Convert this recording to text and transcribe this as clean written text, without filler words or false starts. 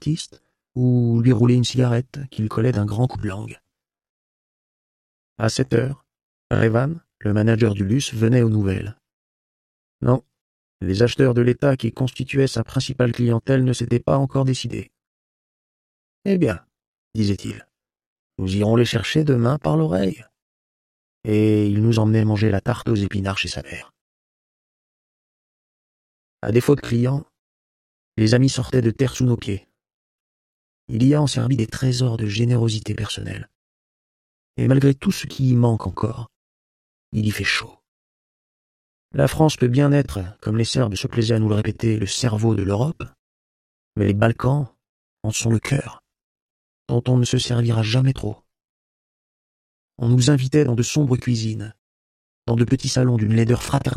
Baptiste ou lui rouler une cigarette qu'il collait d'un grand coup de langue. À 7 heures, Revan, le manager du Luce, venait aux nouvelles. Non, les acheteurs de l'État qui constituaient sa principale clientèle ne s'étaient pas encore décidés. Eh bien, disait-il, nous irons les chercher demain par l'oreille. Et il nous emmenait manger la tarte aux épinards chez sa mère. À défaut de clients, les amis sortaient de terre sous nos pieds. Il y a en Serbie des trésors de générosité personnelle. Et malgré tout ce qui y manque encore, il y fait chaud. La France peut bien être, comme les Serbes se plaisaient à nous le répéter, le cerveau de l'Europe, mais les Balkans en sont le cœur, dont on ne se servira jamais trop. On nous invitait dans de sombres cuisines, dans de petits salons d'une laideur fraternelle,